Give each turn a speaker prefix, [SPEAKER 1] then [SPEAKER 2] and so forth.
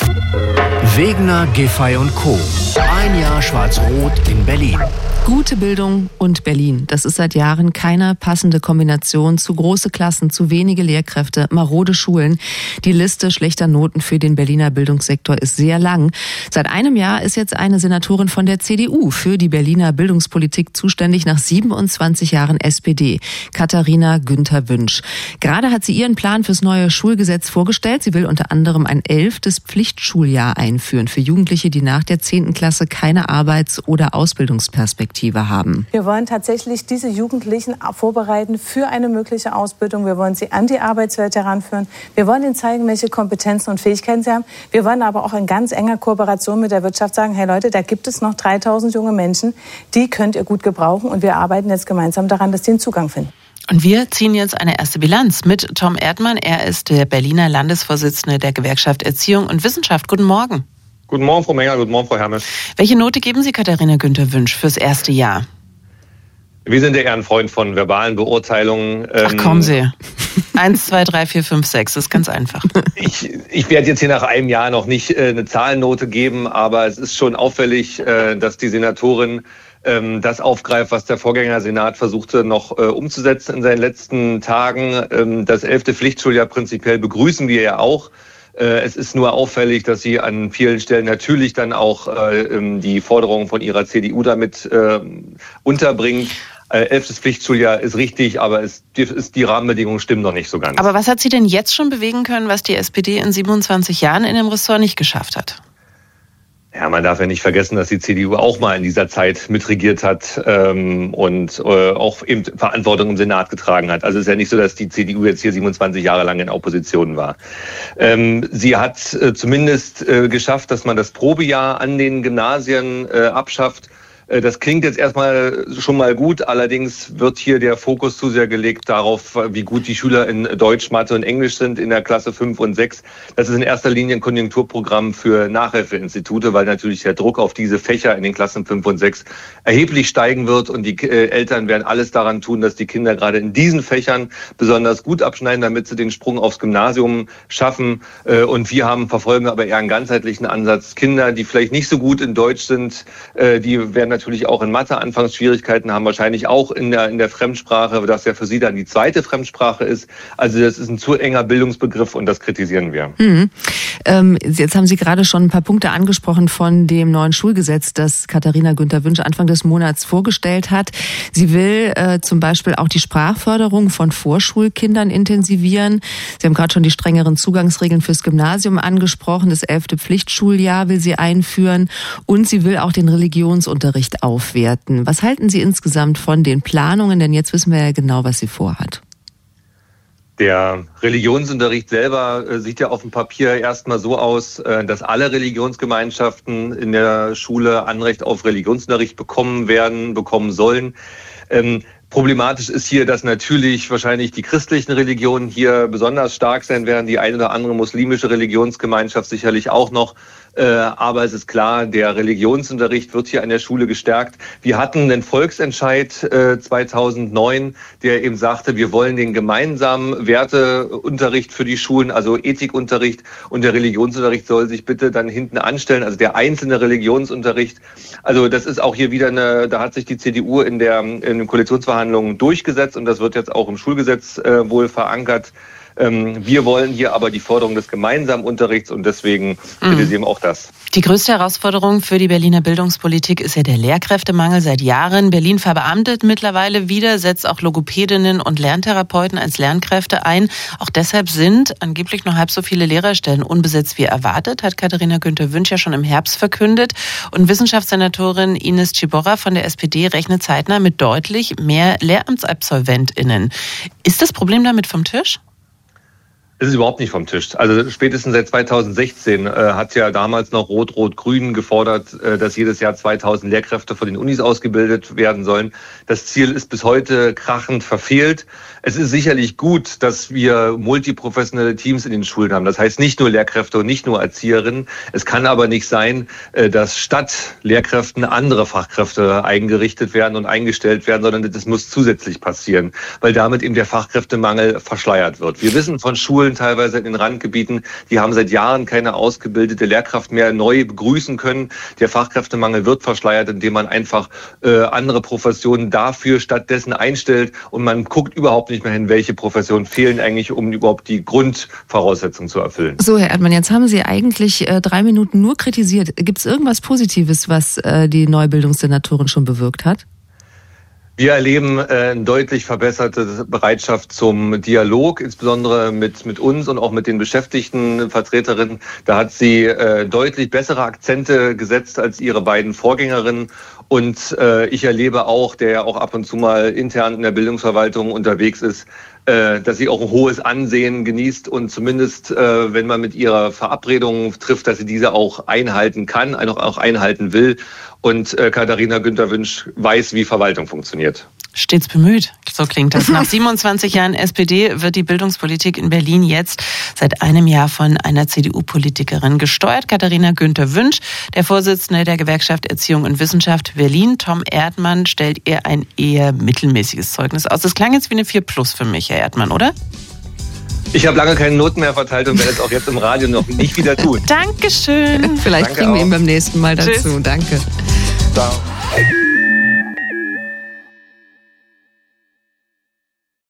[SPEAKER 1] Wegener, Giffey und Co. Ein Jahr Schwarz-Rot in Berlin.
[SPEAKER 2] Gute Bildung und Berlin. Das ist seit Jahren keine passende Kombination. Zu große Klassen, zu wenige Lehrkräfte, marode Schulen. Die Liste schlechter Noten für den Berliner Bildungssektor ist sehr lang. Seit einem Jahr ist jetzt eine Senatorin von der CDU für die Berliner Bildungspolitik zuständig, nach 27 Jahren SPD, Katharina Günther-Wünsch. Gerade hat sie ihren Plan fürs neue Schulgesetz vorgestellt. Sie will unter anderem ein 11. Pflichtschuljahr einführen für Jugendliche, die nach der 10. Klasse keine Arbeits- oder Ausbildungsperspektive haben.
[SPEAKER 3] Wir wollen tatsächlich diese Jugendlichen vorbereiten für eine mögliche Ausbildung. Wir wollen sie an die Arbeitswelt heranführen. Wir wollen ihnen zeigen, welche Kompetenzen und Fähigkeiten sie haben. Wir wollen aber auch in ganz enger Kooperation mit der Wirtschaft sagen, hey Leute, da gibt es noch 3000 junge Menschen, die könnt ihr gut gebrauchen und wir arbeiten jetzt gemeinsam daran, dass die einen Zugang finden.
[SPEAKER 2] Und wir ziehen jetzt eine erste Bilanz mit Tom Erdmann. Er ist der Berliner Landesvorsitzende der Gewerkschaft Erziehung und Wissenschaft. Guten Morgen.
[SPEAKER 4] Guten Morgen, Frau Menger. Guten Morgen, Frau Hermes.
[SPEAKER 2] Welche Note geben Sie Katharina Günther-Wünsch fürs erste Jahr?
[SPEAKER 4] Wir sind ja eher ein Freund von verbalen Beurteilungen.
[SPEAKER 2] Ach, kommen Sie. 1, 2, 3, 4, 5, 6. Das ist ganz einfach.
[SPEAKER 4] Ich werde jetzt hier nach einem Jahr noch nicht eine Zahlennote geben, aber es ist schon auffällig, dass die Senatorin das aufgreift, was der Vorgängersenat versuchte noch umzusetzen in seinen letzten Tagen. Das 11. Pflichtschuljahr prinzipiell begrüßen wir ja auch. Es ist nur auffällig, dass sie an vielen Stellen natürlich dann auch die Forderungen von ihrer CDU damit unterbringt. 11. Pflichtschuljahr ist richtig, aber die Rahmenbedingungen stimmen noch nicht so ganz.
[SPEAKER 2] Aber was hat sie denn jetzt schon bewegen können, was die SPD in 27 Jahren in dem Ressort nicht geschafft hat?
[SPEAKER 4] Ja, man darf ja nicht vergessen, dass die CDU auch mal in dieser Zeit mitregiert hat und auch eben Verantwortung im Senat getragen hat. Also es ist ja nicht so, dass die CDU jetzt hier 27 Jahre lang in Opposition war. Sie hat zumindest geschafft, dass man das Probejahr an den Gymnasien abschafft. Das klingt jetzt erstmal schon mal gut, allerdings wird hier der Fokus zu sehr gelegt darauf, wie gut die Schüler in Deutsch, Mathe und Englisch sind in der Klasse 5 und 6. Das ist in erster Linie ein Konjunkturprogramm für Nachhilfeinstitute, weil natürlich der Druck auf diese Fächer in den Klassen 5 und 6 erheblich steigen wird und die Eltern werden alles daran tun, dass die Kinder gerade in diesen Fächern besonders gut abschneiden, damit sie den Sprung aufs Gymnasium schaffen. Und wir verfolgen aber eher einen ganzheitlichen Ansatz. Kinder, die vielleicht nicht so gut in Deutsch sind, die werden natürlich auch in Mathe anfangs Schwierigkeiten haben, wahrscheinlich auch in der Fremdsprache, das ja für sie dann die zweite Fremdsprache ist. Also das ist ein zu enger Bildungsbegriff und das kritisieren wir.
[SPEAKER 2] Jetzt haben Sie gerade schon ein paar Punkte angesprochen von dem neuen Schulgesetz, das Katharina Günther-Wünsch Anfang des Monats vorgestellt hat. Sie will zum Beispiel auch die Sprachförderung von Vorschulkindern intensivieren. Sie haben gerade schon die strengeren Zugangsregeln fürs Gymnasium angesprochen. Das 11. Pflichtschuljahr will sie einführen und sie will auch den Religionsunterricht aufwerten. Was halten Sie insgesamt von den Planungen? Denn jetzt wissen wir ja genau, was sie vorhat.
[SPEAKER 4] Der Religionsunterricht selber sieht ja auf dem Papier erstmal so aus, dass alle Religionsgemeinschaften in der Schule Anrecht auf Religionsunterricht bekommen sollen. Problematisch ist hier, dass natürlich wahrscheinlich die christlichen Religionen hier besonders stark sein werden, die eine oder andere muslimische Religionsgemeinschaft sicherlich auch noch. Aber es ist klar, der Religionsunterricht wird hier an der Schule gestärkt. Wir hatten einen Volksentscheid 2009, der eben sagte, wir wollen den gemeinsamen Werteunterricht für die Schulen, also Ethikunterricht, und der Religionsunterricht soll sich bitte dann hinten anstellen, also der einzelne Religionsunterricht. Also das ist auch hier wieder da hat sich die CDU in den Koalitionsverhandlungen durchgesetzt und das wird jetzt auch im Schulgesetz wohl verankert. Wir wollen hier aber die Forderung des gemeinsamen Unterrichts und deswegen kritisieren wir auch das.
[SPEAKER 2] Die größte Herausforderung für die Berliner Bildungspolitik ist ja der Lehrkräftemangel seit Jahren. Berlin verbeamtet mittlerweile wieder, setzt auch Logopädinnen und Lerntherapeuten als Lernkräfte ein. Auch deshalb sind angeblich noch halb so viele Lehrerstellen unbesetzt wie erwartet, hat Katharina Günther-Wünsch ja schon im Herbst verkündet. Und Wissenschaftssenatorin Ines Ciborra von der SPD rechnet zeitnah mit deutlich mehr LehramtsabsolventInnen. Ist das Problem damit vom Tisch?
[SPEAKER 4] Es ist überhaupt nicht vom Tisch. Also spätestens seit 2016 hat ja damals noch Rot-Rot-Grün gefordert, dass jedes Jahr 2000 Lehrkräfte von den Unis ausgebildet werden sollen. Das Ziel ist bis heute krachend verfehlt. Es ist sicherlich gut, dass wir multiprofessionelle Teams in den Schulen haben. Das heißt nicht nur Lehrkräfte und nicht nur Erzieherinnen. Es kann aber nicht sein, dass statt Lehrkräften andere Fachkräfte eingerichtet werden und eingestellt werden, sondern das muss zusätzlich passieren, weil damit eben der Fachkräftemangel verschleiert wird. Wir wissen von Schulen, Schulen teilweise in den Randgebieten. Die haben seit Jahren keine ausgebildete Lehrkraft mehr neu begrüßen können. Der Fachkräftemangel wird verschleiert, indem man einfach andere Professionen dafür stattdessen einstellt und man guckt überhaupt nicht mehr hin, welche Professionen fehlen eigentlich, um überhaupt die Grundvoraussetzungen zu erfüllen.
[SPEAKER 2] So, Herr Erdmann, jetzt haben Sie eigentlich 3 Minuten nur kritisiert. Gibt es irgendwas Positives, was die Neubildungssenatorin schon bewirkt hat?
[SPEAKER 4] Wir erleben eine deutlich verbesserte Bereitschaft zum Dialog, insbesondere mit uns und auch mit den beschäftigten Vertreterinnen. Da hat sie deutlich bessere Akzente gesetzt als ihre beiden Vorgängerinnen. Und ich erlebe auch, der ja auch ab und zu mal intern in der Bildungsverwaltung unterwegs ist, dass sie auch ein hohes Ansehen genießt und zumindest, wenn man mit ihrer Verabredung trifft, dass sie diese auch einhalten kann, auch einhalten will. Und Katharina Günther-Wünsch weiß, wie Verwaltung funktioniert.
[SPEAKER 5] Stets bemüht, so klingt das. Nach 27 Jahren SPD wird die Bildungspolitik in Berlin jetzt seit einem Jahr von einer CDU-Politikerin gesteuert. Katharina Günther-Wünsch, der Vorsitzende der Gewerkschaft Erziehung und Wissenschaft Berlin, Tom Erdmann, stellt ihr ein eher mittelmäßiges Zeugnis aus. Das klang jetzt wie eine 4+ für mich, Herr Erdmann, oder?
[SPEAKER 4] Ich habe lange keine Noten mehr verteilt und werde es auch jetzt im Radio noch nicht wieder tun.
[SPEAKER 5] Dankeschön.
[SPEAKER 2] Vielleicht kriegen wir ihn beim nächsten Mal dazu.
[SPEAKER 5] Tschüss.
[SPEAKER 2] Danke.
[SPEAKER 4] Ciao.